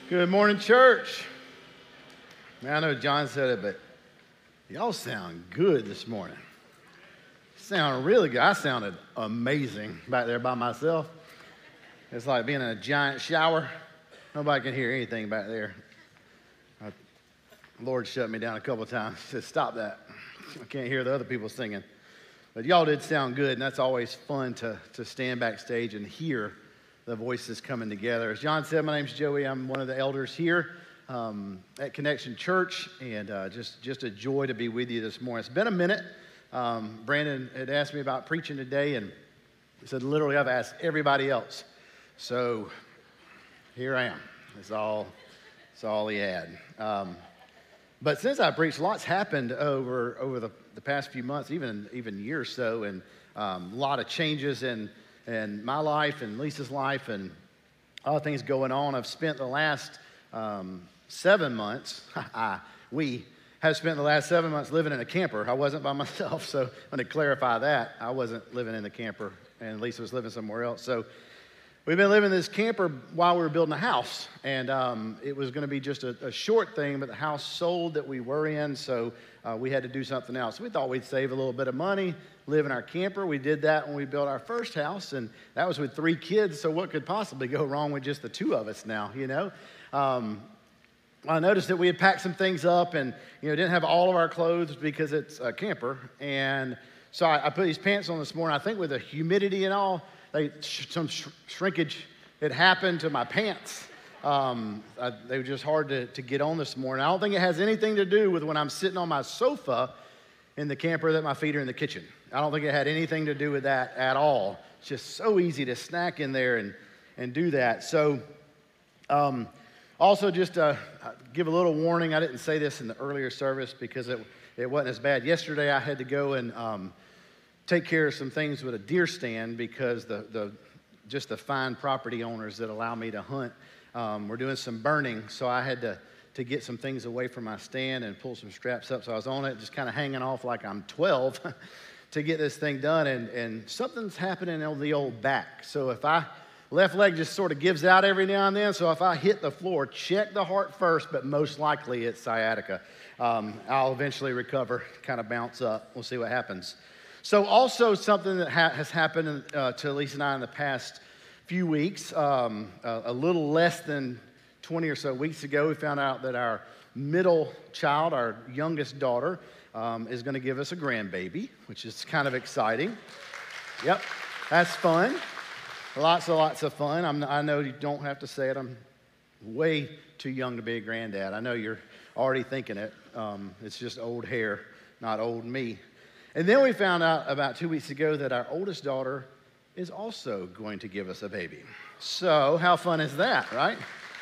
Good morning, church. Man, I know John said it, but y'all sound good this morning. Sound really good. I sounded amazing back there by myself. It's like being in a giant shower. Nobody can hear anything back there. The Lord shut me down a couple of times. Said, stop that. I can't hear the other people singing. But y'all did sound good, and that's always fun to stand backstage and hear the voices coming together. As John said, my name's Joey. I'm one of the elders here at Connection Church, and just a joy to be with you this morning. It's been a minute. Brandon had asked me about preaching today, and he said, literally, I've asked everybody else. So here I am. That's all he had. But since I preached, lots happened over the past few months, even year or so, and a lot of changes in my life and Lisa's life and other things going on. I've spent the last 7 months, we have spent the last 7 months living in a camper. I wasn't by myself, so I'm going to clarify that. I wasn't living in the camper, and Lisa was living somewhere else. So we've been living in this camper while we were building a house, and it was going to be just a short thing, but the house sold that we were in, so we had to do something else. We thought we'd save a little bit of money, live in our camper. We did that when we built our first house, and that was with 3 kids, so what could possibly go wrong with just the 2 of us now, you know? I noticed that we had packed some things up and, didn't have all of our clothes because it's a camper, and so I put these pants on this morning. I think with the humidity and all, some shrinkage had happened to my pants. They were just hard to get on this morning. I don't think it has anything to do with when I'm sitting on my sofa in the camper that my feet are in the kitchen. I don't think it had anything to do with that at all. It's just so easy to snack in there and do that. So also just give a little warning. I didn't say this in the earlier service because it wasn't as bad. Yesterday I had to go and take care of some things with a deer stand because the fine property owners that allow me to hunt were doing some burning, so I had to get some things away from my stand and pull some straps up. So I was on it, just kind of hanging off like I'm 12 to get this thing done, and something's happening on the old back. So if left leg just sort of gives out every now and then, so if I hit the floor, check the heart first, but most likely it's sciatica. I'll eventually recover, kind of bounce up. We'll see what happens. So also something that has happened to Lisa and I in the past few weeks, a little less than 20 or so weeks ago, we found out that our middle child, our youngest daughter, is going to give us a grandbaby, which is kind of exciting. Yep, that's fun. Lots of fun. I know you don't have to say it. I'm way too young to be a granddad. I know you're already thinking it. It's just old hair, not old me. And then we found out about 2 weeks ago that our oldest daughter is also going to give us a baby. So how fun is that, right?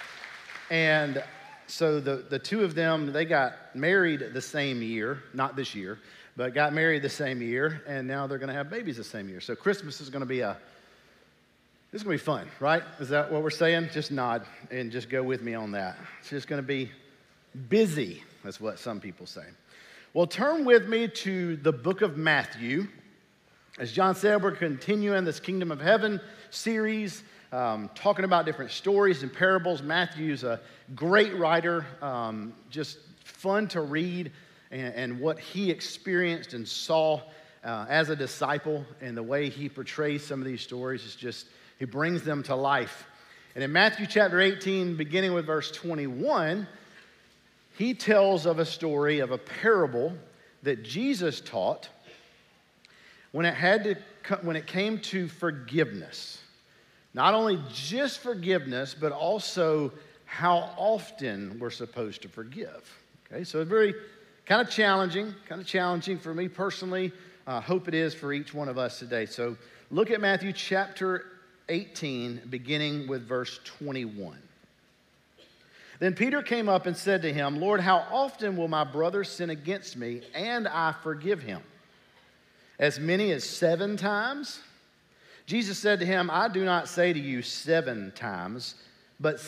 And so the 2 of them, they got married the same year, not this year, but got married the same year, and now they're going to have babies the same year. So Christmas is going to be it's going to be fun, right? Is that what we're saying? Just nod and just go with me on that. It's just going to be busy, that's what some people say. Well, turn with me to the book of Matthew. As John said, we're continuing this Kingdom of Heaven series, talking about different stories and parables. Matthew's a great writer, just fun to read, and what he experienced and saw as a disciple, and the way he portrays some of these stories is just, he brings them to life. And in Matthew chapter 18, beginning with verse 21, he tells of a story of a parable that Jesus taught when it came to forgiveness. Not only just forgiveness, but also how often we're supposed to forgive. Okay, so it's very kind of challenging for me personally. Hope it is for each one of us today. So look at Matthew chapter 18, beginning with verse 21. Then Peter came up and said to him, Lord, how often will my brother sin against me and I forgive him? As many as 7 times? Jesus said to him, I do not say to you 7 times, but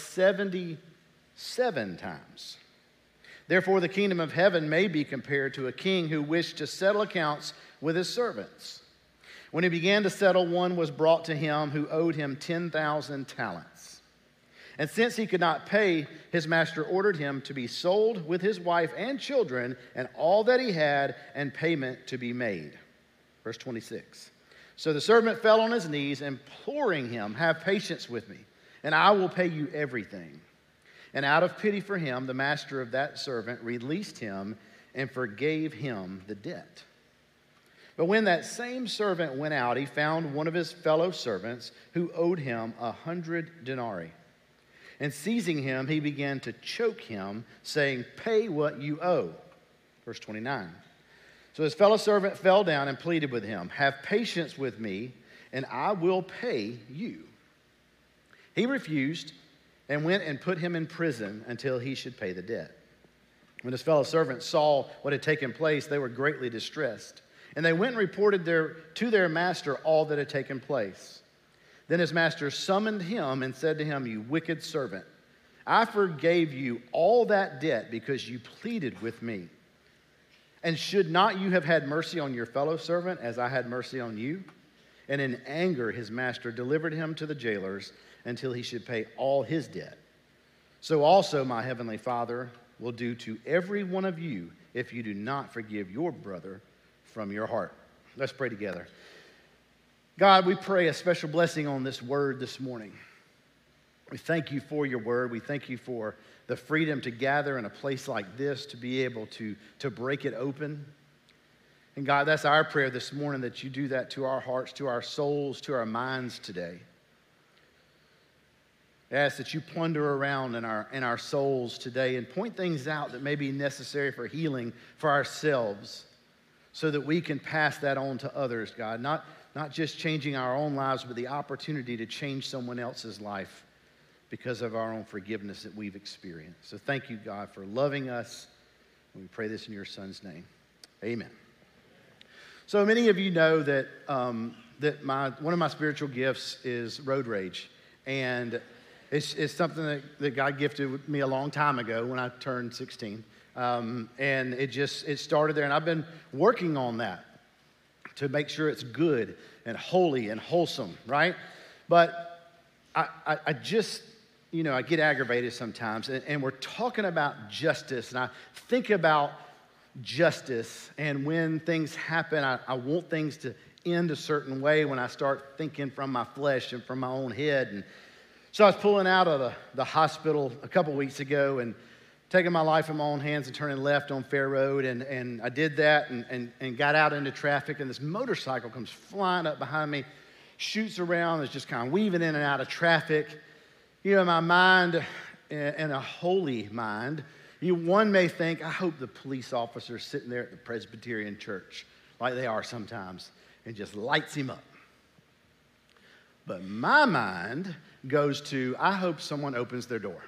77 times. Therefore, the kingdom of heaven may be compared to a king who wished to settle accounts with his servants. When he began to settle, one was brought to him who owed him 10,000 talents. And since he could not pay, his master ordered him to be sold with his wife and children and all that he had, and payment to be made. Verse 26. So the servant fell on his knees, imploring him, "Have patience with me, and I will pay you everything." And out of pity for him, the master of that servant released him and forgave him the debt. But when that same servant went out, he found one of his fellow servants who owed him 100 denarii. And seizing him, he began to choke him, saying, "Pay what you owe." Verse 29. So his fellow servant fell down and pleaded with him, "Have patience with me, and I will pay you." He refused and went and put him in prison until he should pay the debt. When his fellow servants saw what had taken place, they were greatly distressed. And they went and reported to their master all that had taken place. Then his master summoned him and said to him, "You wicked servant, I forgave you all that debt because you pleaded with me. And should not you have had mercy on your fellow servant as I had mercy on you?" And in anger his master delivered him to the jailers until he should pay all his debt. So also my heavenly Father will do to every one of you if you do not forgive your brother from your heart. Let's pray together. God, we pray a special blessing on this word this morning. We thank you for your word. We thank you for the freedom to gather in a place like this, to be able to break it open. And God, that's our prayer this morning, that you do that to our hearts, to our souls, to our minds today. I ask that you plunder around in our souls today and point things out that may be necessary for healing for ourselves, so that we can pass that on to others, God. Not just changing our own lives, but the opportunity to change someone else's life because of our own forgiveness that we've experienced. So thank you, God, for loving us. And we pray this in your Son's name. Amen. So many of you know that one of my spiritual gifts is road rage. And it's something that God gifted me a long time ago when I turned 16. And it started there. And I've been working on that to make sure it's good and holy and wholesome, right? But I just, I get aggravated sometimes. And we're talking about justice. And I think about justice. And when things happen, I want things to end a certain way when I start thinking from my flesh and from my own head. And so I was pulling out of the hospital a couple weeks ago and taking my life in my own hands and turning left on Fair Road. And I did that and got out into traffic. And this motorcycle comes flying up behind me, shoots around, is just kind of weaving in and out of traffic. My mind, and a holy mind, one may think, I hope the police officer's sitting there at the Presbyterian church, like they are sometimes, and just lights him up. But my mind goes to, I hope someone opens their door.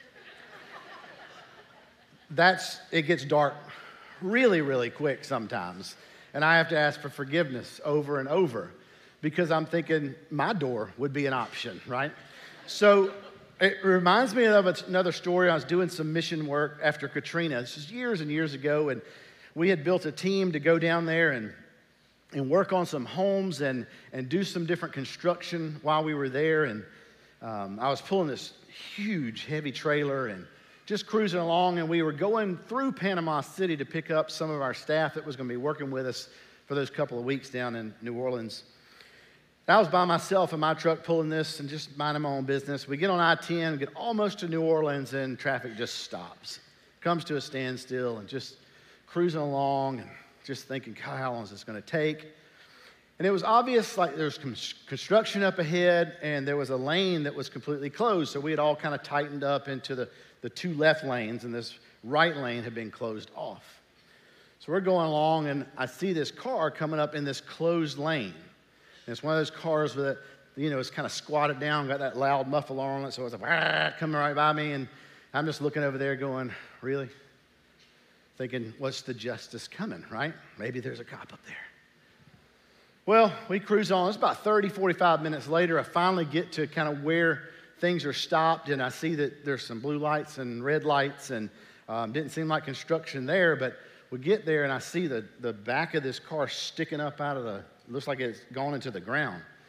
It gets dark really, really quick sometimes. And I have to ask for forgiveness over and over because I'm thinking my door would be an option, right? So it reminds me of another story. I was doing some mission work after Katrina. This was years and years ago, and we had built a team to go down there and work on some homes and do some different construction while we were there. And I was pulling this huge, heavy trailer and just cruising along, and we were going through Panama City to pick up some of our staff that was going to be working with us for those couple of weeks down in New Orleans. I was by myself in my truck pulling this and just minding my own business. We get on I-10, get almost to New Orleans, and traffic just stops. Comes to a standstill and just cruising along and just thinking, God, how long is this going to take? And it was obvious, like there was construction up ahead, and there was a lane that was completely closed. So we had all kind of tightened up into the two left lanes, and this right lane had been closed off. So we're going along, and I see this car coming up in this closed lane. And it's one of those cars that, it's kind of squatted down, got that loud muffler on it, so it's like, coming right by me, and I'm just looking over there going, really? Thinking, what's the justice coming, right? Maybe there's a cop up there. Well, we cruise on. It's about 30, 45 minutes later. I finally get to kind of where things are stopped, and I see that there's some blue lights and red lights, and didn't seem like construction there, but we get there, and I see the back of this car sticking up out of looks like it's gone into the ground.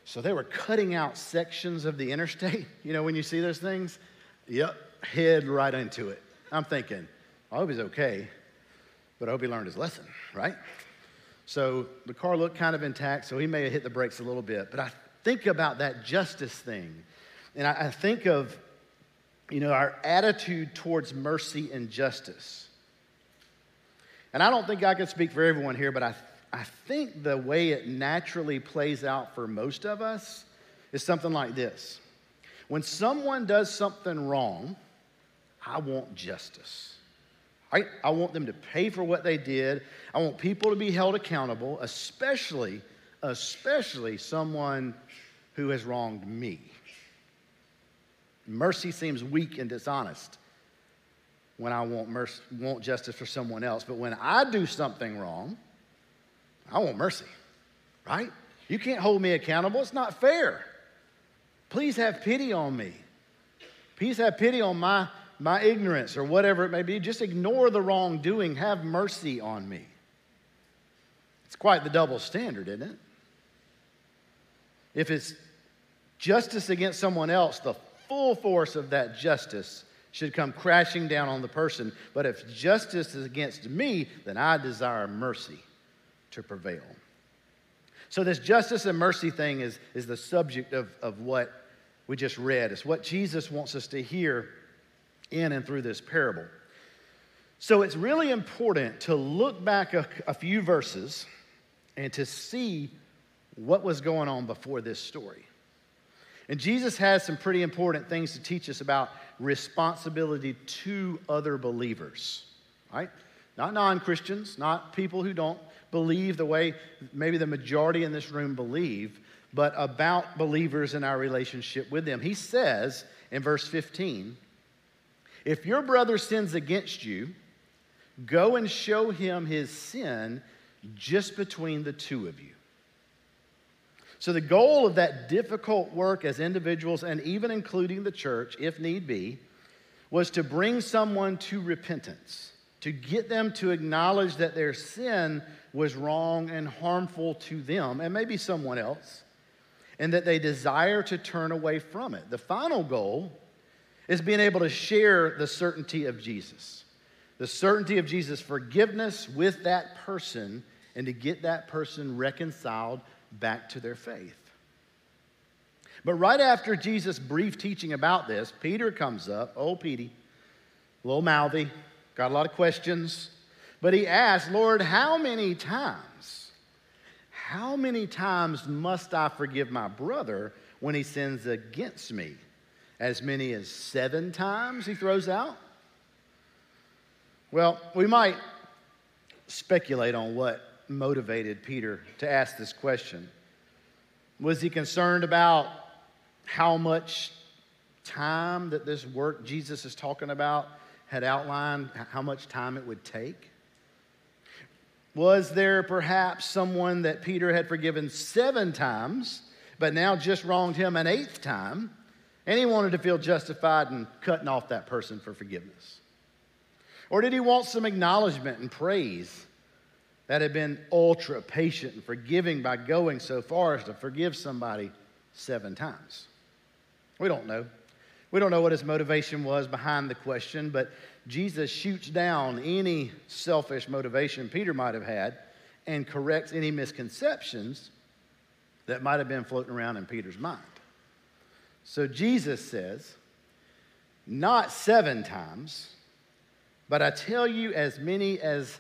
So they were cutting out sections of the interstate. You know, when you see those things, yep, head right into it. I'm thinking, I hope he's okay, but I hope he learned his lesson, right? So the car looked kind of intact, so he may have hit the brakes a little bit. But I think about that justice thing, and I think of, you know, our attitude towards mercy and justice. And I don't think I can speak for everyone here, but I think the way it naturally plays out for most of us is something like this. When someone does something wrong, I want justice. Right? I want them to pay for what they did. I want people to be held accountable, especially someone who has wronged me. Mercy seems weak and dishonest when I want justice for someone else. But when I do something wrong, I want mercy, right? You can't hold me accountable. It's not fair. Please have pity on me. Please have pity on my ignorance or whatever it may be. Just ignore the wrongdoing. Have mercy on me. It's quite the double standard, isn't it? If it's justice against someone else, the full force of that justice should come crashing down on the person. But if justice is against me, then I desire mercy to prevail. So this justice and mercy thing is the subject of what we just read. It's what Jesus wants us to hear in and through this parable. So it's really important to look back a few verses and to see what was going on before this story. And Jesus has some pretty important things to teach us about responsibility to other believers, right? Not non-Christians, not people who don't believe the way maybe the majority in this room believe, but about believers in our relationship with them. He says in verse 15, if your brother sins against you, go and show him his sin just between the two of you. So the goal of that difficult work as individuals, and even including the church, if need be, was to bring someone to repentance, to get them to acknowledge that their sin was wrong and harmful to them, and maybe someone else, and that they desire to turn away from it. The final goal is being able to share the certainty of Jesus, the certainty of Jesus' forgiveness with that person, and to get that person reconciled back to their faith. But right after Jesus' brief teaching about this, Peter comes up, old Petey, a little mouthy, got a lot of questions, but he asked, Lord, how many times must I forgive my brother when he sins against me? As many as 7 times, he throws out? Well, we might speculate on what motivated Peter to ask this question. Was he concerned about how much time that this work Jesus is talking about had outlined, how much time it would take? Was there perhaps someone that Peter had forgiven 7 times, but now just wronged him an 8th time, and he wanted to feel justified in cutting off that person for forgiveness? Or did he want some acknowledgement and praise that had been ultra patient and forgiving by going so far as to forgive somebody 7 times? We don't know. We don't know what his motivation was behind the question, but Jesus shoots down any selfish motivation Peter might have had and corrects any misconceptions that might have been floating around in Peter's mind. So Jesus says, not 7 times, but I tell you as many as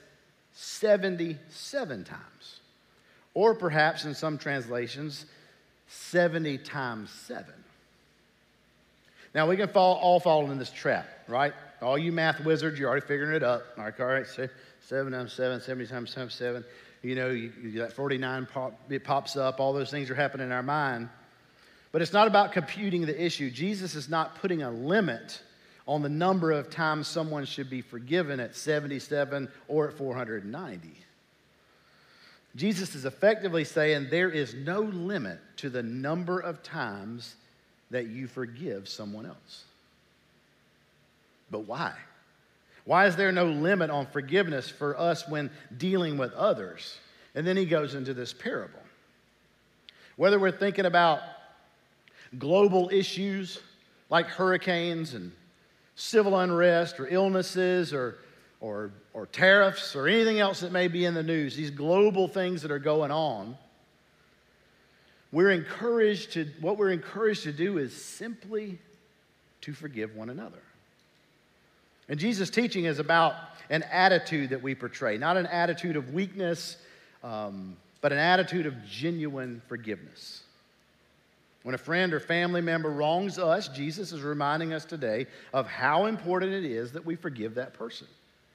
77 times. Or perhaps in some translations, 70 times 7. Now we can all fall in this trap, right? All you math wizards, you're already figuring it up. All right, 7 times 7, 70 times 7. You know, you got 49, it pops up. All those things are happening in our mind. But it's not about computing the issue. Jesus is not putting a limit on the number of times someone should be forgiven at 77 or at 490. Jesus is effectively saying there is no limit to the number of times that you forgive someone else. But why? Why is there no limit on forgiveness for us when dealing with others? And then he goes into this parable. Whether we're thinking about global issues like hurricanes and civil unrest or illnesses or tariffs or anything else that may be in the news, these global things that are going on, what we're encouraged to do is simply to forgive one another. And Jesus' teaching is about an attitude that we portray, not an attitude of weakness, but an attitude of genuine forgiveness. When a friend or family member wrongs us, Jesus is reminding us today of how important it is that we forgive that person.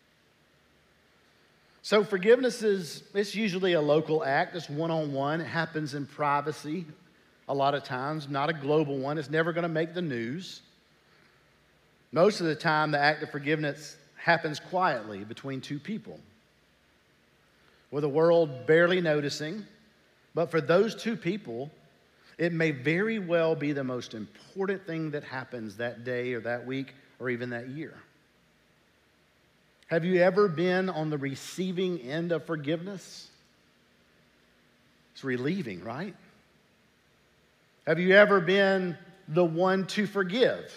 So forgiveness it's usually a local act. It's one-on-one. It happens in privacy a lot of times, not a global one. It's never going to make the news. Most of the time, the act of forgiveness happens quietly between two people, with the world barely noticing. But for those two people, it may very well be the most important thing that happens that day or that week or even that year. Have you ever been on the receiving end of forgiveness? It's relieving, right? Have you ever been the one to forgive?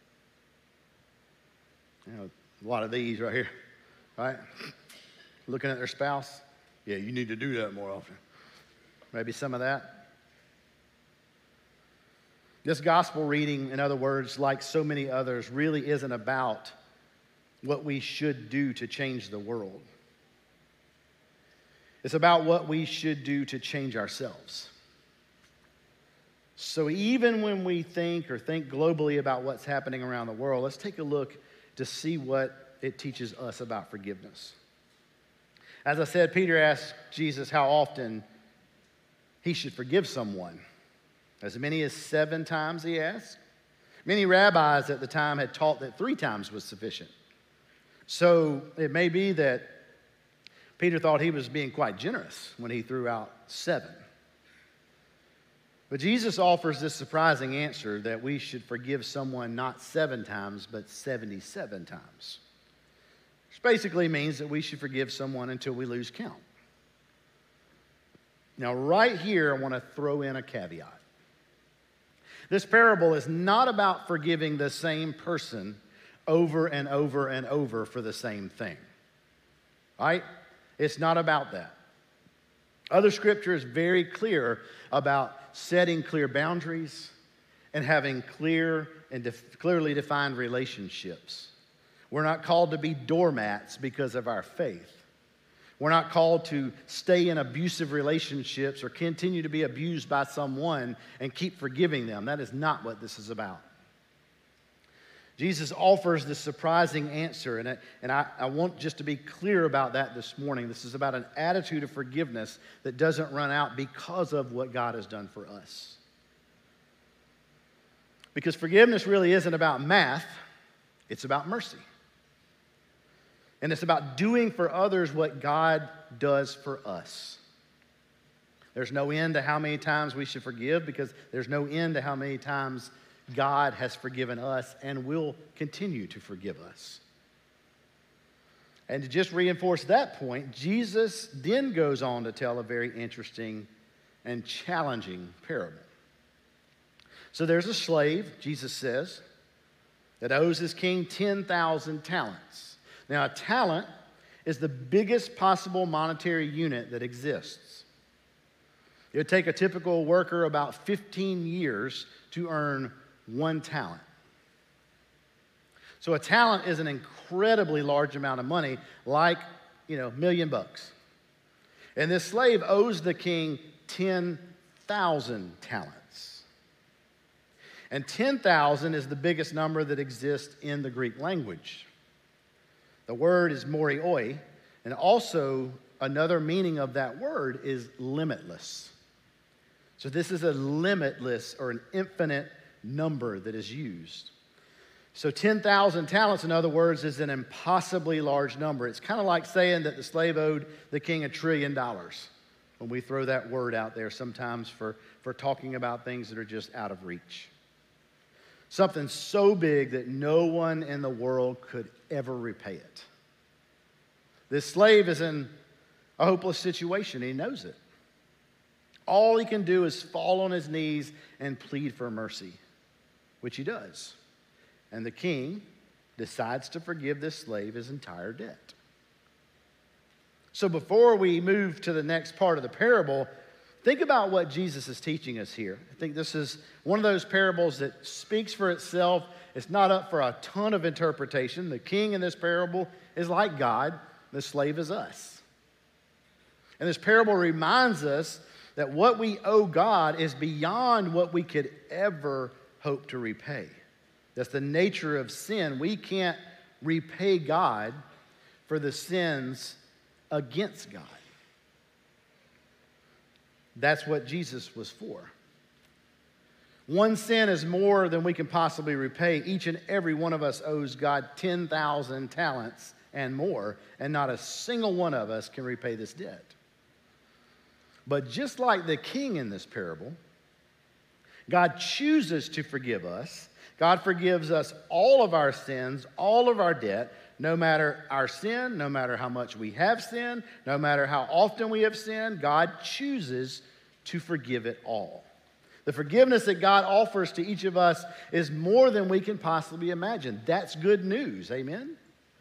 You know, a lot of these right here, right? Looking at their spouse. Yeah, you need to do that more often. Maybe some of that. This gospel reading, in other words, like so many others, really isn't about what we should do to change the world. It's about what we should do to change ourselves. So even when we think globally about what's happening around the world, let's take a look to see what it teaches us about forgiveness. As I said, Peter asked Jesus how often he should forgive someone. As many as 7 times, he asked. Many rabbis at the time had taught that 3 times was sufficient. So it may be that Peter thought he was being quite generous when he threw out 7. But Jesus offers this surprising answer that we should forgive someone not 7 times, but 77 times. Which basically means that we should forgive someone until we lose count. Now, right here, I want to throw in a caveat. This parable is not about forgiving the same person over and over and over for the same thing. Right? It's not about that. Other scripture is very clear about setting clear boundaries and having clear and clearly defined relationships. We're not called to be doormats because of our faith. We're not called to stay in abusive relationships or continue to be abused by someone and keep forgiving them. That is not what this is about. Jesus offers this surprising answer, and I want just to be clear about that this morning. This is about an attitude of forgiveness that doesn't run out because of what God has done for us. Because forgiveness really isn't about math, it's about mercy. And it's about doing for others what God does for us. There's no end to how many times we should forgive because there's no end to how many times God has forgiven us and will continue to forgive us. And to just reinforce that point, Jesus then goes on to tell a very interesting and challenging parable. So there's a slave, Jesus says, that owes his king 10,000 talents. Now, a talent is the biggest possible monetary unit that exists. It would take a typical worker about 15 years to earn 1 talent. So a talent is an incredibly large amount of money, like, $1 million. And this slave owes the king 10,000 talents. And 10,000 is the biggest number that exists in the Greek language. The word is morioi, and also another meaning of that word is limitless. So this is a limitless or an infinite number that is used. So 10,000 talents, in other words, is an impossibly large number. It's kind of like saying that the slave owed the king $1 trillion when we throw that word out there sometimes for talking about things that are just out of reach. Something so big that no one in the world could ever repay it. This slave is in a hopeless situation. He knows it. All he can do is fall on his knees and plead for mercy, which he does. And the king decides to forgive this slave his entire debt. So before we move to the next part of the parable, think about what Jesus is teaching us here. I think this is one of those parables that speaks for itself. It's not up for a ton of interpretation. The king in this parable is like God. The slave is us. And this parable reminds us that what we owe God is beyond what we could ever hope to repay. That's the nature of sin. We can't repay God for the sins against God. That's what Jesus was for. One sin is more than we can possibly repay. Each and every one of us owes God 10,000 talents and more, and not a single one of us can repay this debt. But just like the king in this parable, God chooses to forgive us. God forgives us all of our sins, all of our debt, no matter our sin, no matter how much we have sinned, no matter how often we have sinned. God chooses to forgive it all. The forgiveness that God offers to each of us is more than we can possibly imagine. That's good news. Amen?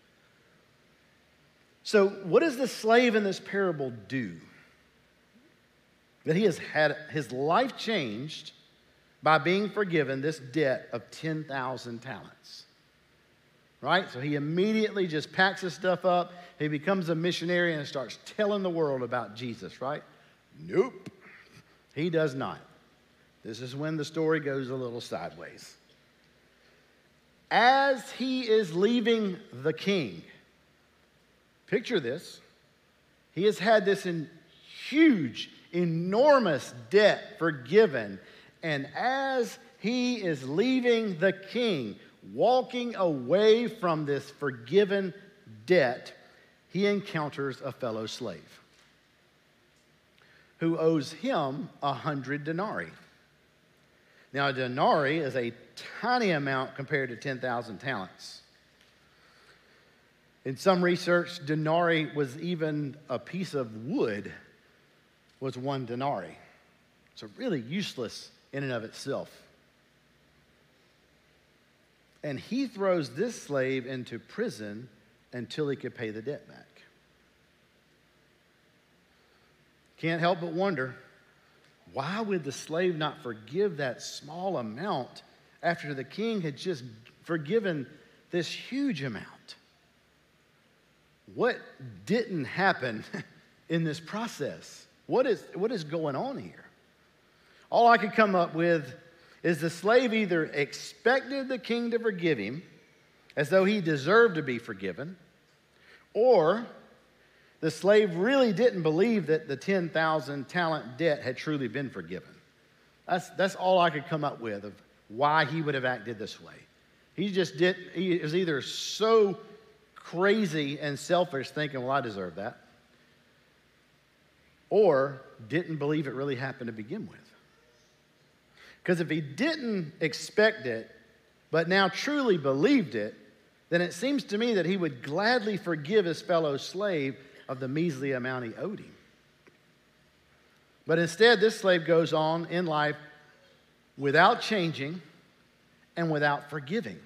So, what does the slave in this parable do? That he has had his life changed by being forgiven this debt of 10,000 talents. Right? So he immediately just packs his stuff up. He becomes a missionary and starts telling the world about Jesus, right? Nope. He does not. This is when the story goes a little sideways. As he is leaving the king, picture this. He has had this huge, enormous debt forgiven. And as he is leaving the king, walking away from this forgiven debt, he encounters a fellow slave who owes him 100 denarii. Now, a denarii is a tiny amount compared to 10,000 talents. In some research, denarii was even a piece of wood was 1 denarii. So really useless in and of itself. And he throws this slave into prison until he could pay the debt back. Can't help but wonder, why would the slave not forgive that small amount after the king had just forgiven this huge amount? What didn't happen in this process? What is going on here? All I could come up with is the slave either expected the king to forgive him as though he deserved to be forgiven, or the slave really didn't believe that the 10,000 talent debt had truly been forgiven. That's all I could come up with of why he would have acted this way. He was either so crazy and selfish thinking, well, I deserve that, or didn't believe it really happened to begin with. Because if he didn't expect it, but now truly believed it, then it seems to me that he would gladly forgive his fellow slave of the measly amount he owed him. But instead, this slave goes on in life without changing and without forgiving.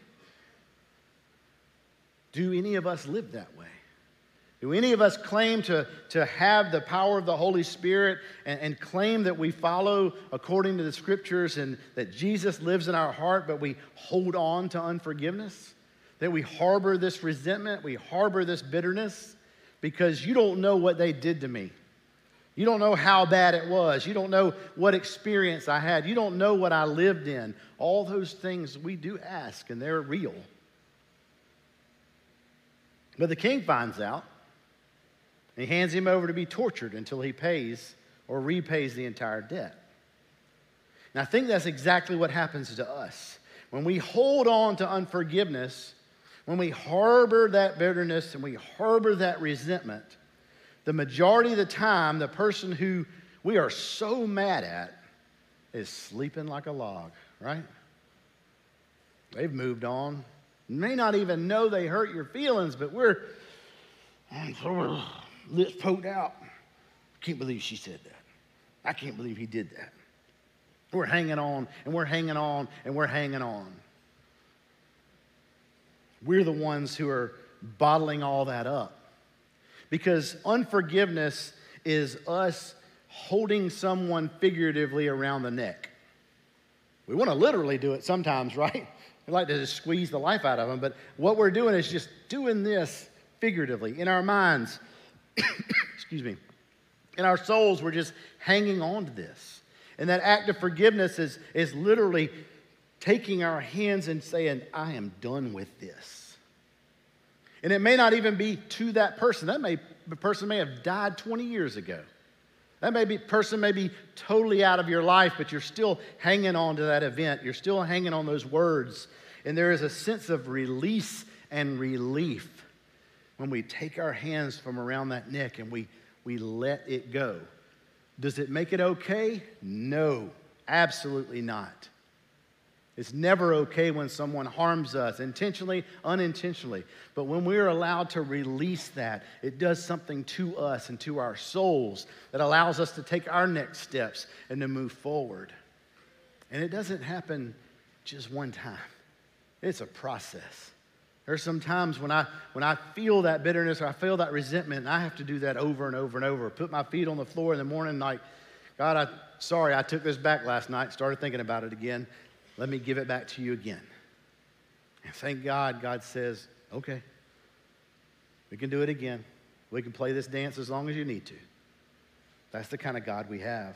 Do any of us live that way? Do any of us claim to have the power of the Holy Spirit and claim that we follow according to the Scriptures and that Jesus lives in our heart, but we hold on to unforgiveness? That we harbor this resentment, we harbor this bitterness because you don't know what they did to me. You don't know how bad it was. You don't know what experience I had. You don't know what I lived in. All those things we do ask, and they're real. But the king finds out. He hands him over to be tortured until he pays or repays the entire debt. And I think that's exactly what happens to us. When we hold on to unforgiveness, when we harbor that bitterness and we harbor that resentment, the majority of the time, the person who we are so mad at is sleeping like a log, right? They've moved on. You may not even know they hurt your feelings, but we're lips poked out. Can't believe she said that. I can't believe he did that. We're hanging on, and we're hanging on, and we're hanging on. We're the ones who are bottling all that up. Because unforgiveness is us holding someone figuratively around the neck. We want to literally do it sometimes, right? We like to just squeeze the life out of them, but what we're doing is just doing this figuratively. In our minds, excuse me, in our souls, we're just hanging on to this. And that act of forgiveness is literally taking our hands and saying, I am done with this. And it may not even be to that person. The person may have died 20 years ago. Person may be totally out of your life, but you're still hanging on to that event. You're still hanging on those words. And there is a sense of release and relief when we take our hands from around that neck and we let it go. Does it make it okay? No, absolutely not. It's never okay when someone harms us, intentionally, unintentionally. But when we are allowed to release that, it does something to us and to our souls that allows us to take our next steps and to move forward. And it doesn't happen just one time. It's a process. There's some times when I feel that bitterness or I feel that resentment, and I have to do that over and over and over. Put my feet on the floor in the morning like, God, sorry, I took this back last night, started thinking about it again. Let me give it back to you again. And thank God, God says, okay, we can do it again. We can play this dance as long as you need to. That's the kind of God we have.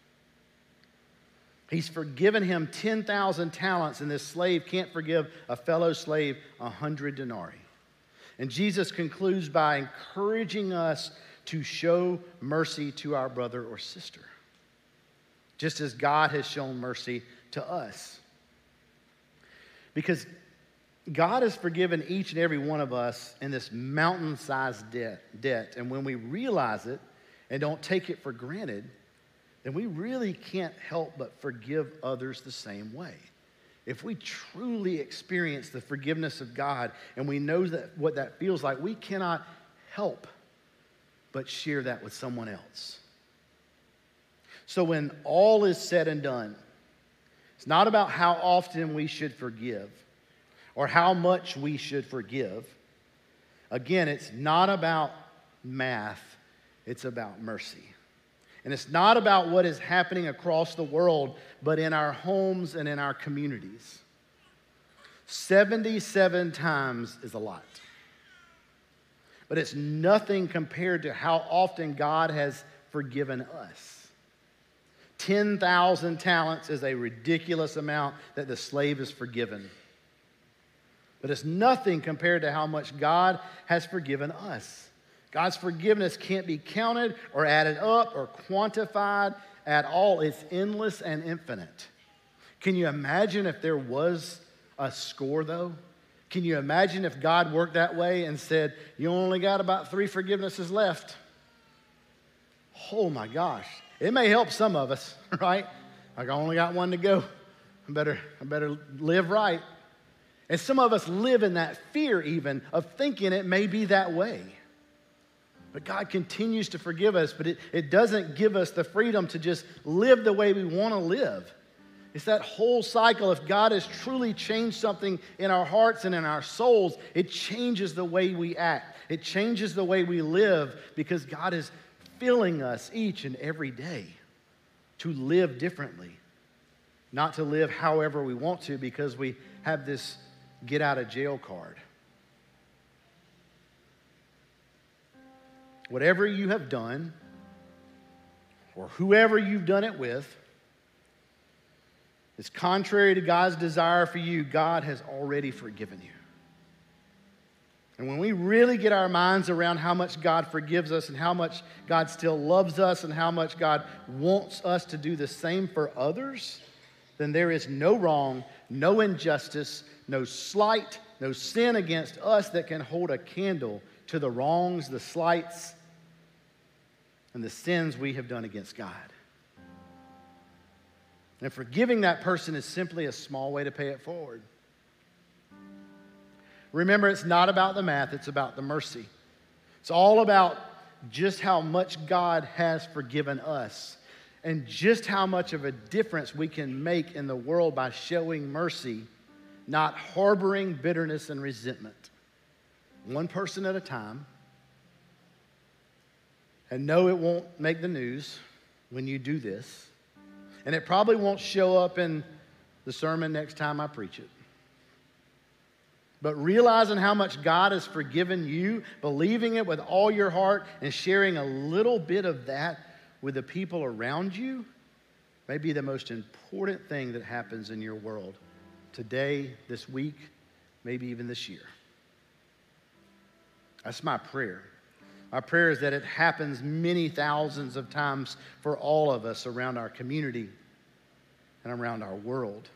He's forgiven him 10,000 talents, and this slave can't forgive a fellow slave 100 denarii. And Jesus concludes by encouraging us to show mercy to our brother or sister, just as God has shown mercy to us. Because God has forgiven each and every one of us in this mountain-sized debt. And when we realize it and don't take it for granted, then we really can't help but forgive others the same way. If we truly experience the forgiveness of God and we know that what that feels like, we cannot help but share that with someone else. So when all is said and done, it's not about how often we should forgive or how much we should forgive. Again, it's not about math, it's about mercy. And it's not about what is happening across the world, but in our homes and in our communities. 77 times is a lot. But it's nothing compared to how often God has forgiven us. 10,000 talents is a ridiculous amount that the slave is forgiven. But it's nothing compared to how much God has forgiven us. God's forgiveness can't be counted or added up or quantified at all. It's endless and infinite. Can you imagine if there was a score, though? Can you imagine if God worked that way and said, you only got about 3 forgivenesses left? Oh my gosh. It may help some of us, right? Like, I only got 1 to go. I better live right. And some of us live in that fear even of thinking it may be that way. But God continues to forgive us, but it doesn't give us the freedom to just live the way we want to live. It's that whole cycle. If God has truly changed something in our hearts and in our souls, it changes the way we act. It changes the way we live because God is filling us each and every day to live differently, not to live however we want to because we have this get out of jail card. Whatever you have done, or whoever you've done it with, is contrary to God's desire for you. God has already forgiven you. And when we really get our minds around how much God forgives us and how much God still loves us and how much God wants us to do the same for others, then there is no wrong, no injustice, no slight, no sin against us that can hold a candle to the wrongs, the slights, and the sins we have done against God. And forgiving that person is simply a small way to pay it forward. Remember, it's not about the math, it's about the mercy. It's all about just how much God has forgiven us. and just how much of a difference we can make in the world by showing mercy, not harboring bitterness and resentment. One person at a time. And no, it won't make the news when you do this. And it probably won't show up in the sermon next time I preach it. But realizing how much God has forgiven you, believing it with all your heart, and sharing a little bit of that with the people around you may be the most important thing that happens in your world today, this week, maybe even this year. That's my prayer. My prayer is that it happens many thousands of times for all of us around our community and around our world.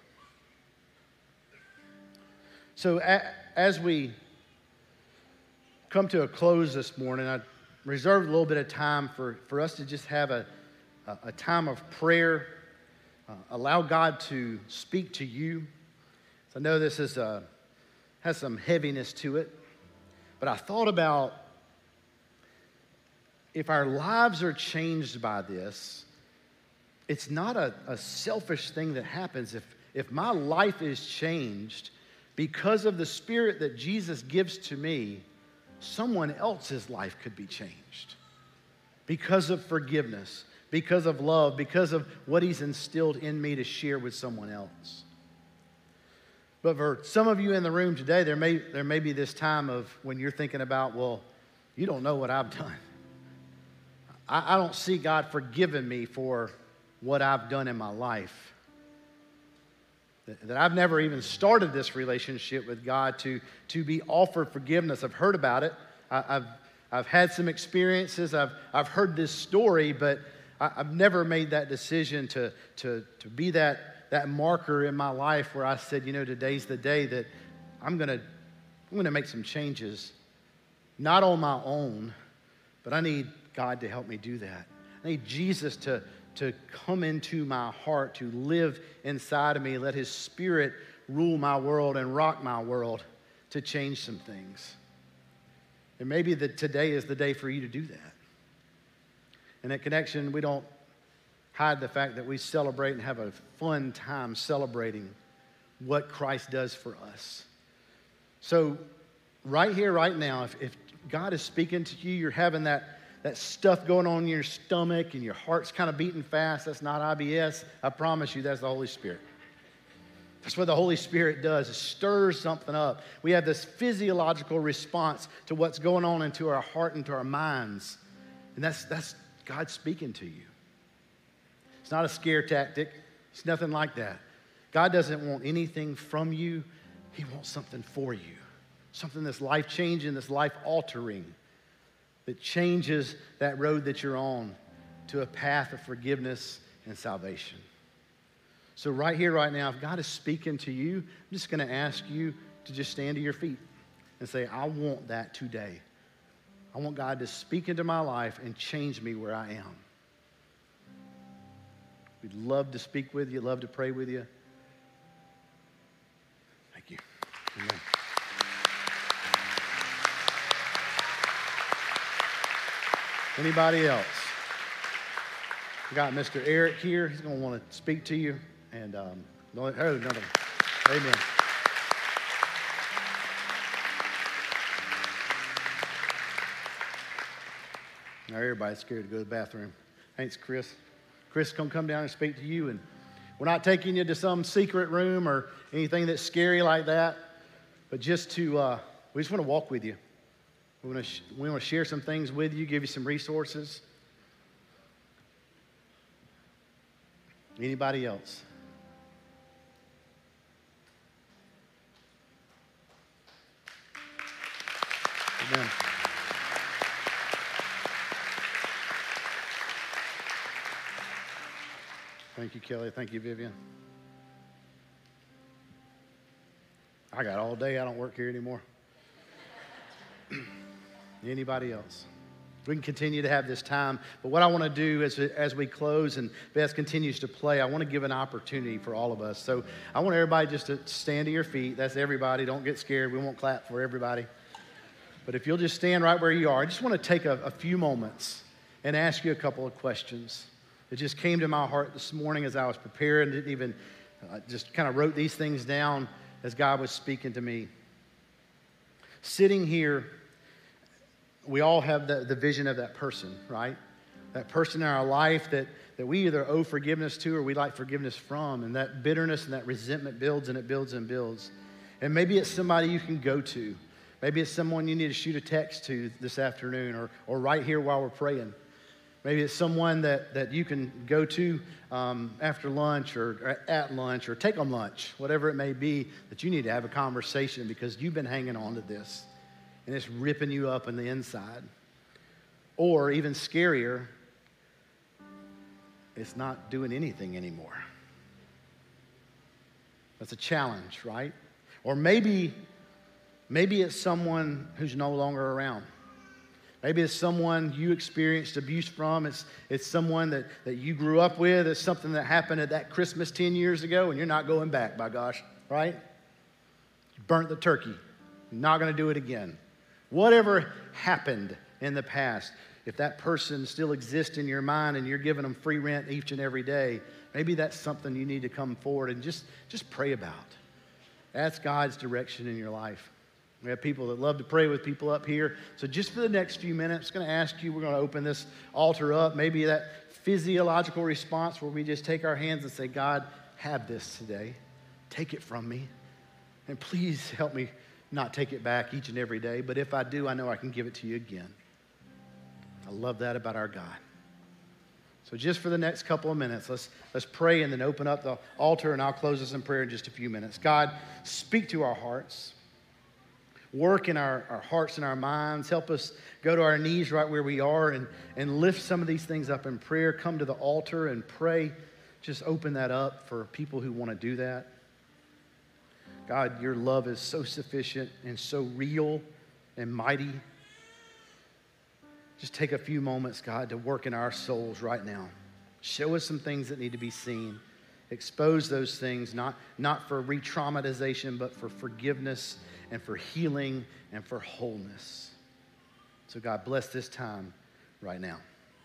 So as we come to a close this morning, I reserved a little bit of time for us to just have a time of prayer. Allow God to speak to you. So I know this has some heaviness to it, but I thought about if our lives are changed by this, it's not a selfish thing that happens. If my life is changed because of the Spirit that Jesus gives to me, someone else's life could be changed because of forgiveness, because of love, because of what He's instilled in me to share with someone else. But for some of you in the room today, there may be this time of when you're thinking about, well, you don't know what I've done. I don't see God forgiving me for what I've done in my life. That I've never even started this relationship with God to be offered forgiveness. I've heard about it. I've had some experiences. I've heard this story, but I've never made that decision to be that marker in my life where I said, today's the day that I'm gonna make some changes, not on my own, but I need God to help me do that. I need Jesus to come into my heart, to live inside of me, let His Spirit rule my world and rock my world to change some things. And maybe today is the day for you to do that. And at Connection, we don't hide the fact that we celebrate and have a fun time celebrating what Christ does for us. So right here, right now, if God is speaking to you, you're having that stuff going on in your stomach and your heart's kind of beating fast, that's not IBS. I promise you that's the Holy Spirit. That's what the Holy Spirit does. It stirs something up. We have this physiological response to what's going on into our heart, into our minds. And that's God speaking to you. It's not a scare tactic. It's nothing like that. God doesn't want anything from you. He wants something for you. Something that's life-changing, that's life-altering, that changes that road that you're on to a path of forgiveness and salvation. So right here, right now, if God is speaking to you, I'm just going to ask you to just stand to your feet and say, I want that today. I want God to speak into my life and change me where I am. We'd love to speak with you, love to pray with you. Thank you. Amen. Anybody else? We got Mr. Eric here. He's going to want to speak to you. And another. Amen. Now everybody's scared to go to the bathroom. Thanks, Chris. Chris is going to come down and speak to you. And we're not taking you to some secret room or anything that's scary like that. But just we just want to walk with you. We want to share some things with you, give you some resources. Anybody else? Amen. Thank you, Kelly. Thank you, Vivian. I got all day. I don't work here anymore. Anybody else? We can continue to have this time, but what I want to do as we close and Beth continues to play, I want to give an opportunity for all of us. So I want everybody just to stand to your feet. That's everybody. Don't get scared. We won't clap for everybody. But if you'll just stand right where you are, I just want to take a few moments and ask you a couple of questions. It just came to my heart this morning as I was preparing. Didn't even just kind of wrote these things down as God was speaking to me. Sitting here, we all have the vision of that person, right? That person in our life that we either owe forgiveness to or we like forgiveness from. And that bitterness and that resentment builds and it builds and builds. And maybe it's somebody you can go to. Maybe it's someone you need to shoot a text to this afternoon or right here while we're praying. Maybe it's someone that you can go to after lunch or at lunch or take on lunch, whatever it may be, that you need to have a conversation because you've been hanging on to this and it's ripping you up on the inside. Or even scarier, it's not doing anything anymore. That's a challenge, right? Or maybe it's someone who's no longer around. Maybe it's someone you experienced abuse from. It's someone that you grew up with. It's something that happened at that Christmas 10 years ago, and you're not going back, by gosh, right? You burnt the turkey. You're not going to do it again. Whatever happened in the past, if that person still exists in your mind and you're giving them free rent each and every day, maybe that's something you need to come forward and just pray about. Ask God's direction in your life. We have people that love to pray with people up here. So just for the next few minutes, I'm going to ask you, we're going to open this altar up. Maybe that physiological response where we just take our hands and say, God, have this today. Take it from me. And please help me not take it back each and every day. But if I do, I know I can give it to you again. I love that about our God. So just for the next couple of minutes, let's pray and then open up the altar, and I'll close this in prayer in just a few minutes. God, speak to our hearts. Work in our hearts and our minds. Help us go to our knees right where we are and lift some of these things up in prayer. Come to the altar and pray. Just open that up for people who want to do that. God, your love is so sufficient and so real and mighty. Just take a few moments, God, to work in our souls right now. Show us some things that need to be seen. Expose those things, not for re-traumatization, but for forgiveness and for healing and for wholeness. So God, bless this time right now.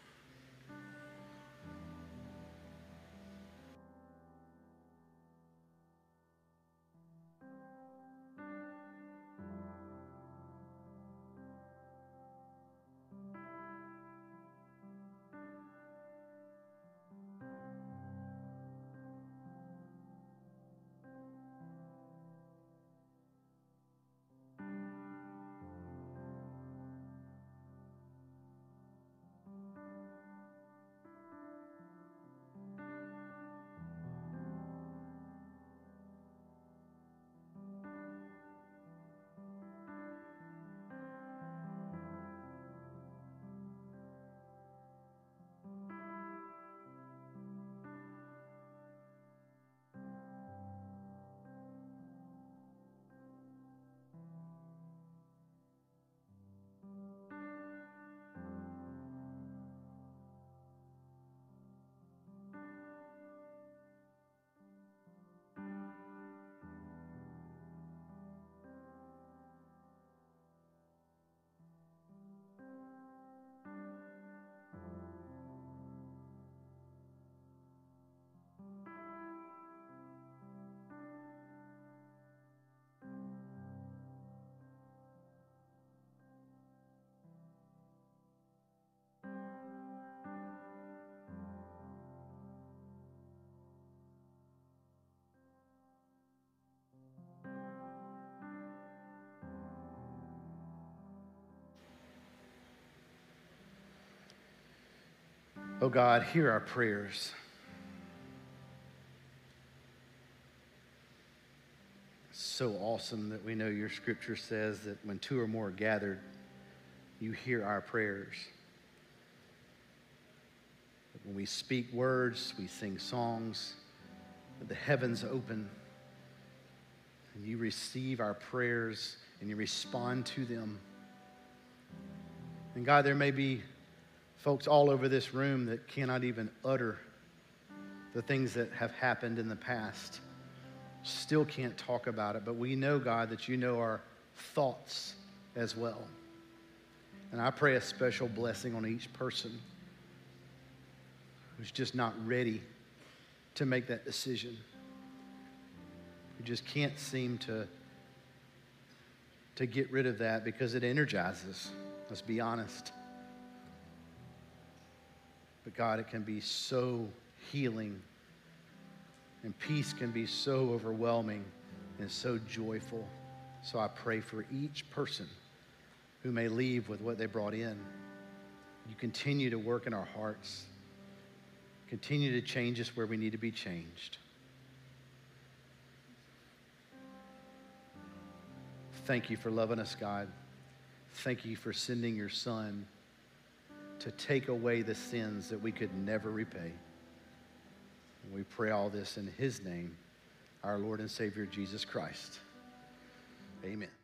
Oh God, hear our prayers. It's so awesome that we know your scripture says that when two or more are gathered, you hear our prayers. That when we speak words, we sing songs, that the heavens open, and you receive our prayers and you respond to them. And God, there may be folks all over this room that cannot even utter the things that have happened in the past. Still can't talk about it, but we know, God, that you know our thoughts as well. And I pray a special blessing on each person who's just not ready to make that decision, who just can't seem to get rid of that because it energizes. Let's be honest. But God, it can be so healing, and peace can be so overwhelming and so joyful. So I pray for each person who may leave with what they brought in. You continue to work in our hearts. Continue to change us where we need to be changed. Thank you for loving us, God. Thank you for sending your Son to take away the sins that we could never repay. And we pray all this in his name, our Lord and Savior, Jesus Christ. Amen.